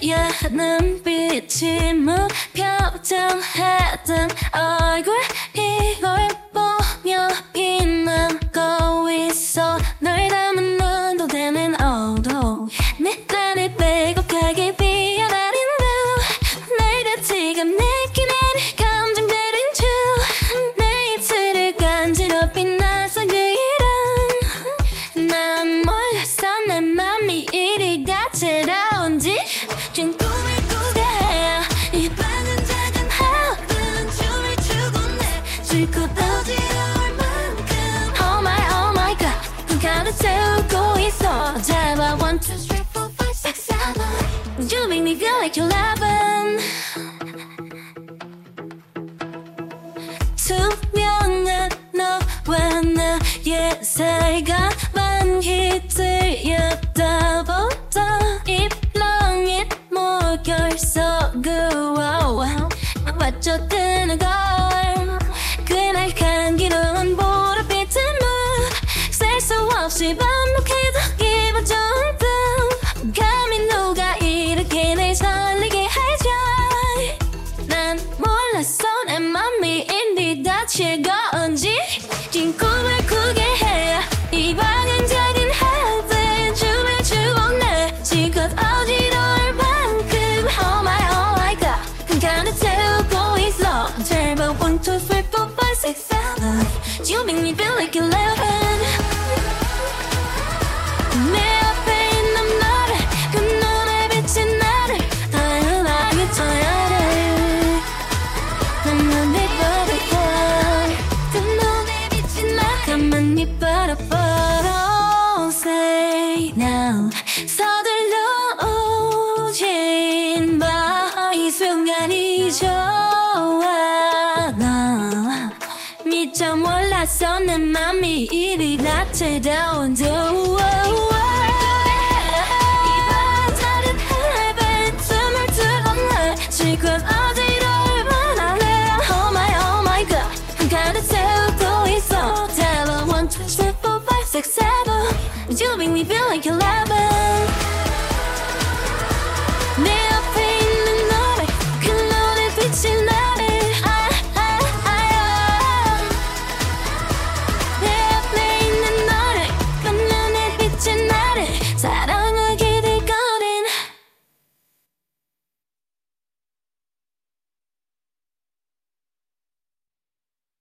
yeah, 눈빛이 무표정하던 얼굴 이걸 보며 빛나고 있어. 널 담은 눈도 되는 오도 내 딴에 빼곡하게 비어나린 두 날 지금 느끼는 감정들은 주 내 입술을 간지럽히 나선 그 이름. 난 몰랐어 내 맘이 이리 다채로운지. 진 꿈을 꾸게 해 이 방은 작은 하루는 춤을 추고 내 실컷 어지러울 만큼 Oh my god 가득 채우고 있어. 잡아 1, 2, 3, 4, 5, 6, 7 You make me feel like you're loving. 투명한 너와 나의 사이가 만희들였다 보다 입렁인 물결 속으로 빠져드는 걸. 그날 감기로운 보랏빛은 셀 수 없이 반복해도 기분 좋은 듯. 감히 누가 이렇게 날 설레게 하죠. 난 몰랐어 내 맘이 이리 다채로운지. 진 꿈을 꾸게 해 이 방은 작은 하루에 춤을 추고 내 실컷 어지러울 만큼 Oh my god 가득 채우고 있어. 제발 1, 2, 3, 4, 5, 6, 7 You make me feel like you're living. 내 앞에 있는 너를 그 눈에 비친 나를 다양하게 떠야해. 난 눈이 바라봐 그 눈에 비친 나 가만히 바라봐. Say now 서둘러 오진 마. 이 순간이 좋아. 나 미처 몰랐어 내 맘이 이리 다채로운지. 실컷 어지러울 만하네 Oh my god 가득 채우고 있어. Tell her 1, 2, 3, 4, 5, 6, 7 You make me feel like you're loving.